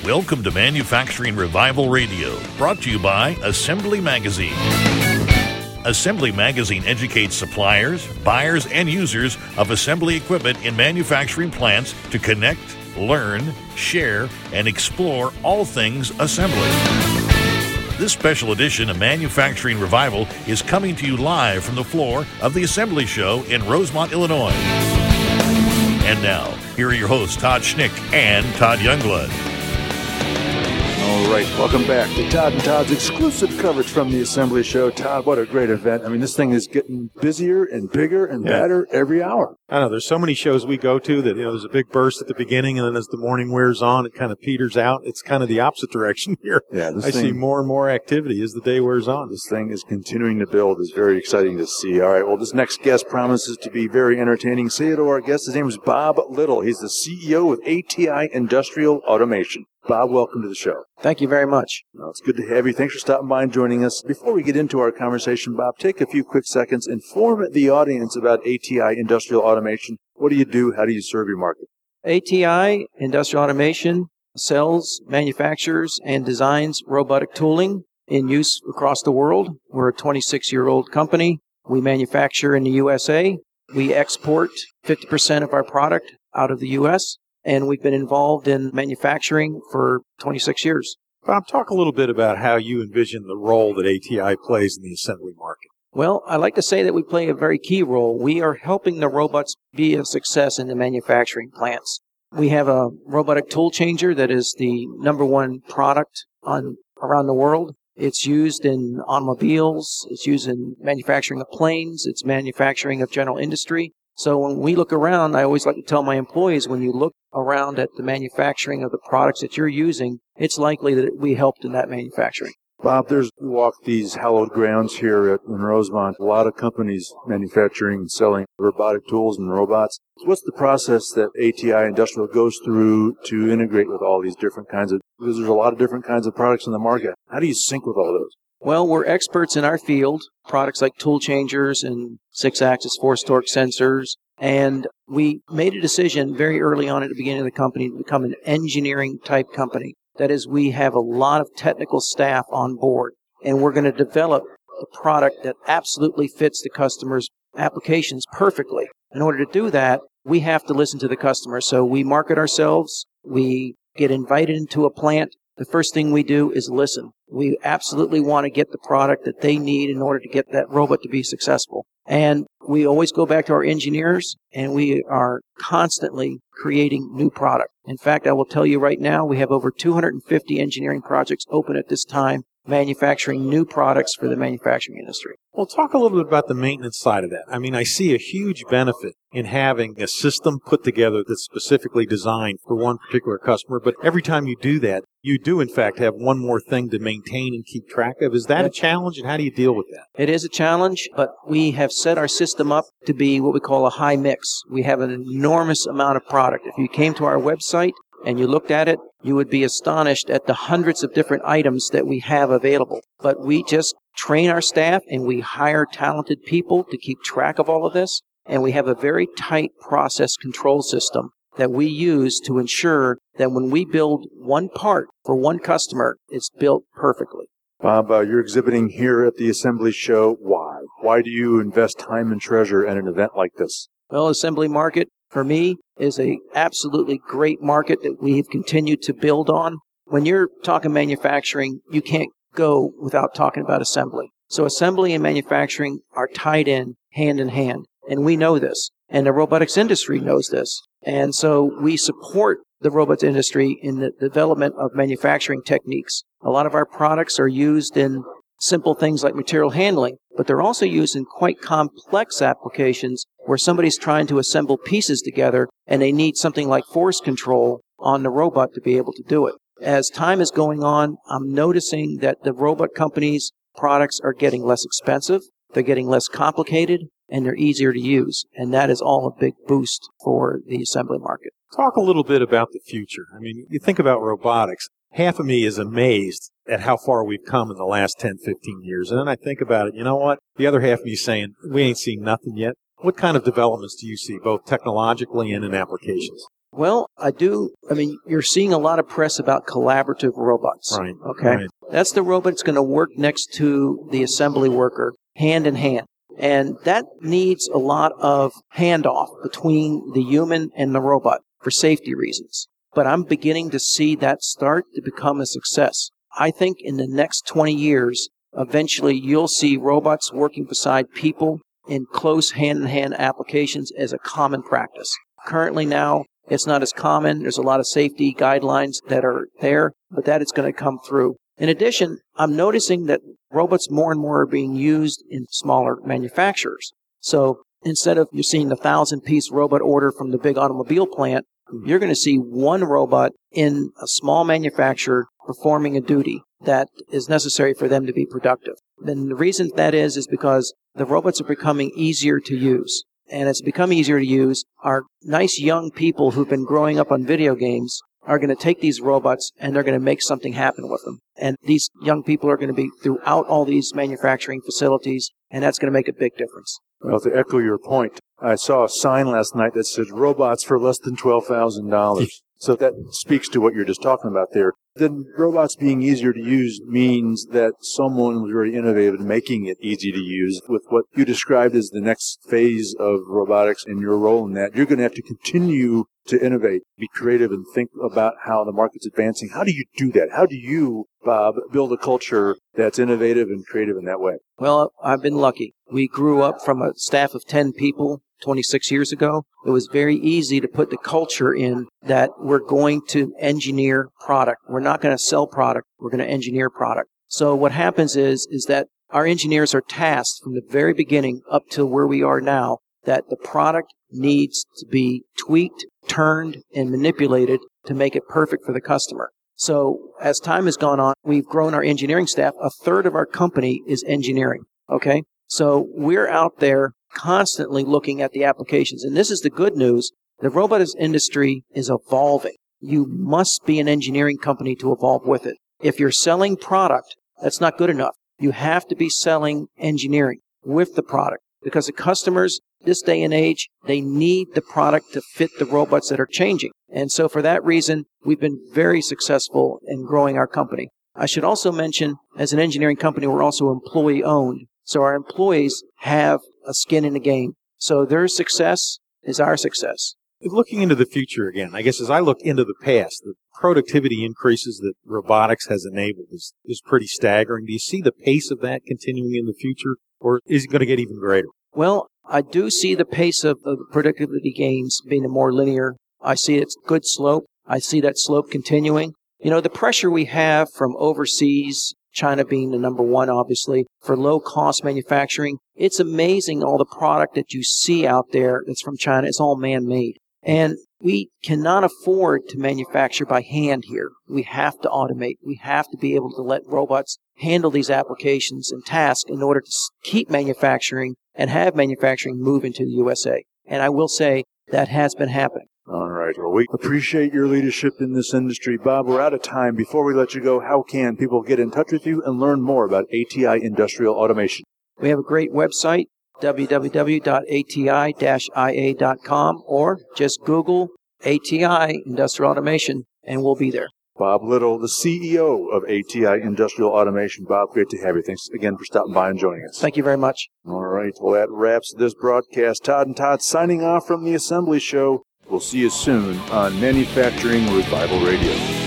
Welcome to Manufacturing Revival Radio, brought to you by Assembly Magazine. Assembly Magazine educates suppliers, buyers, and users of assembly equipment in manufacturing plants to connect, learn, share, and explore all things assembly. This special edition of Manufacturing Revival is coming to you live from the floor of the Assembly Show in Rosemont, Illinois. And now, here are your hosts, Todd Schnick and Todd Youngblood. All right, welcome back to Todd and Todd's exclusive coverage from the Assembly Show. Todd, what a great event. I mean, this thing is getting busier and bigger and better every hour. I know, there's so many shows we go to that, there's a big burst at the beginning, and then as the morning wears on, it kind of peters out. It's kind of the opposite direction here. Yeah, I see more and more activity as the day wears on. This thing is continuing to build. It's very exciting to see. All right, well, this next guest promises to be very entertaining. Say it to our guest. His name is Bob Little. He's the CEO of ATI Industrial Automation. Bob, welcome to the show. Thank you very much. Well, it's good to have you. Thanks for stopping by and joining us. Before we get into our conversation, Bob, take a few quick seconds. Inform the audience about ATI Industrial Automation. What do you do? How do you serve your market? ATI Industrial Automation sells, manufactures, and designs robotic tooling in use across the world. We're a 26-year-old company. We manufacture in the USA. We export 50% of our product out of the U.S., and we've been involved in manufacturing for 26 years. Bob, talk a little bit about how you envision the role that ATI plays in the assembly market. Well, I like to say that we play a very key role. We are helping the robots be a success in the manufacturing plants. We have a robotic tool changer that is the number one product around the world. It's used in automobiles. It's used in manufacturing of planes. It's manufacturing of general industry. So when we look around, I always like to tell my employees, when you look around at the manufacturing of the products that you're using, it's likely that we helped in that manufacturing. Bob, we walk these hallowed grounds here in Rosemont. A lot of companies manufacturing and selling robotic tools and robots. What's the process that ATI Industrial goes through to integrate with all these different kinds of, because there's a lot of different kinds of products in the market. How do you sync with all those? Well, we're experts in our field, products like tool changers and 6-axis force torque sensors. And we made a decision very early on at the beginning of the company to become an engineering type company. That is, we have a lot of technical staff on board, and we're going to develop a product that absolutely fits the customer's applications perfectly. In order to do that, we have to listen to the customer. So we market ourselves. We get invited into a plant. The first thing we do is listen. We absolutely want to get the product that they need in order to get that robot to be successful. And we always go back to our engineers, and we are constantly creating new product. In fact, I will tell you right now, we have over 250 engineering projects open at this time, manufacturing new products for the manufacturing industry. Well, talk a little bit about the maintenance side of that. I mean, I see a huge benefit in having a system put together that's specifically designed for one particular customer, but every time you do that, you do, in fact, have one more thing to maintain and keep track of. Is that a challenge, and how do you deal with that? It is a challenge, but we have set our system up to be what we call a high mix. We have an enormous amount of product. If you came to our website and you looked at it, you would be astonished at the hundreds of different items that we have available. But we just train our staff, and we hire talented people to keep track of all of this. And we have a very tight process control system that we use to ensure that when we build one part for one customer, it's built perfectly. Bob, you're exhibiting here at the Assembly Show. Why? Why do you invest time and treasure in an event like this? Well, assembly market, for me, is a absolutely great market that we have continued to build on. When you're talking manufacturing, you can't go without talking about assembly. So assembly and manufacturing are tied in hand, and we know this. And the robotics industry knows this. And so we support the robotics industry in the development of manufacturing techniques. A lot of our products are used in simple things like material handling, but they're also used in quite complex applications where somebody's trying to assemble pieces together and they need something like force control on the robot to be able to do it. As time is going on, I'm noticing that the robot companies' products are getting less expensive, they're getting less complicated, and they're easier to use. And that is all a big boost for the assembly market. Talk a little bit about the future. I mean, you think about robotics. Half of me is amazed at how far we've come in the last 10, 15 years. And then I think about it, you know what? The other half of me is saying, we ain't seen nothing yet. What kind of developments do you see, both technologically and in applications? Well, I do. I mean, you're seeing a lot of press about collaborative robots. Right. Okay. Right. That's the robot that's going to work next to the assembly worker, hand in hand. And that needs a lot of handoff between the human and the robot for safety reasons. But I'm beginning to see that start to become a success. I think in the next 20 years, eventually you'll see robots working beside people in close hand-in-hand applications as a common practice. Currently now, it's not as common. There's a lot of safety guidelines that are there, but that is going to come through. In addition, I'm noticing that robots more and more are being used in smaller manufacturers. So instead of you seeing the 1,000-piece robot order from the big automobile plant, you're going to see one robot in a small manufacturer performing a duty that is necessary for them to be productive. And the reason that is because the robots are becoming easier to use. And it's become easier to use. Our nice young people who've been growing up on video games are going to take these robots and they're going to make something happen with them. And these young people are going to be throughout all these manufacturing facilities, and that's going to make a big difference. Well, to echo your point, I saw a sign last night that said robots for less than $12,000. So that speaks to what you're just talking about there. Then robots being easier to use means that someone was very innovative in making it easy to use. With what you described as the next phase of robotics and your role in that, you're going to have to continue to innovate, be creative, and think about how the market's advancing. How do you do that? How do you, Bob, build a culture that's innovative and creative in that way? Well, I've been lucky. We grew up from a staff of 10 people 26 years ago. It was very easy to put the culture in that we're going to engineer product. We're not going to sell product. We're going to engineer product. So what happens is that our engineers are tasked from the very beginning up to where we are now that the product needs to be tweaked, turned, and manipulated to make it perfect for the customer. So as time has gone on, we've grown our engineering staff. A third of our company is engineering. Okay? So we're out there constantly looking at the applications. And this is the good news. The robotics industry is evolving. You must be an engineering company to evolve with it. If you're selling product, that's not good enough. You have to be selling engineering with the product because the customers, this day and age, they need the product to fit the robots that are changing. And so for that reason, we've been very successful in growing our company. I should also mention, as an engineering company, we're also employee-owned. So our employees have a skin in the game. So their success is our success. Looking into the future again, I guess as I look into the past, the productivity increases that robotics has enabled is pretty staggering. Do you see the pace of that continuing in the future, or is it going to get even greater? Well, I do see the pace of productivity gains being more linear. I see it's good slope. I see that slope continuing. You know, the pressure we have from overseas, China being the number one, obviously, for low-cost manufacturing, it's amazing all the product that you see out there that's from China. It's all man-made. And we cannot afford to manufacture by hand here. We have to automate. We have to be able to let robots handle these applications and tasks in order to keep manufacturing and have manufacturing move into the USA. And I will say that has been happening. All right. Well, we appreciate your leadership in this industry. Bob, we're out of time. Before we let you go, how can people get in touch with you and learn more about ATI Industrial Automation? We have a great website, www.ati-ia.com, or just Google ATI Industrial Automation, and we'll be there. Bob Little, the CEO of ATI Industrial Automation. Bob, great to have you. Thanks again for stopping by and joining us. Thank you very much. All right. Well, that wraps this broadcast. Todd and Todd signing off from the Assembly Show. We'll see you soon on Manufacturing Revival Radio.